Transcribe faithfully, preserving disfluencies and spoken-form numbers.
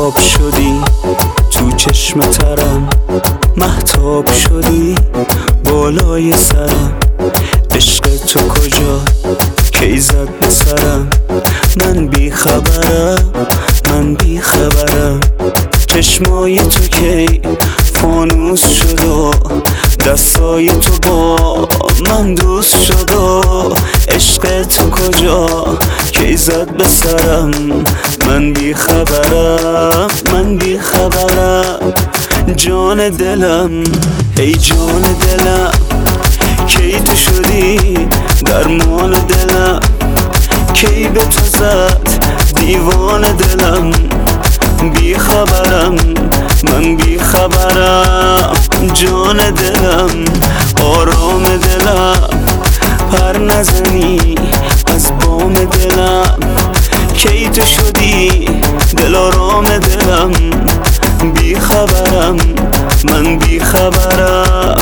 آفتاب شدی تو چشم ترم، مهتاب شدی بالای سرم. عشق تو کجا کی زد به سرم؟ من بی خبرم، من بی خبرم. چشمای تو کی فانوس شد و دستای تو با من دوست شد و عشق تو کجا کی زد به سرم؟ من بی خبرم، من بی خبرم. جان دلم ای جان دلم، کی تو شدی درمان دلم؟ کی به تو زد دیوان دلم؟ بی خبرم، من بی خبرم. جان دلم آرام دلم، پر نزنی از بام دلم. کی تو شدی دل آرام دلم؟ بی خبرم، من بی خبرم.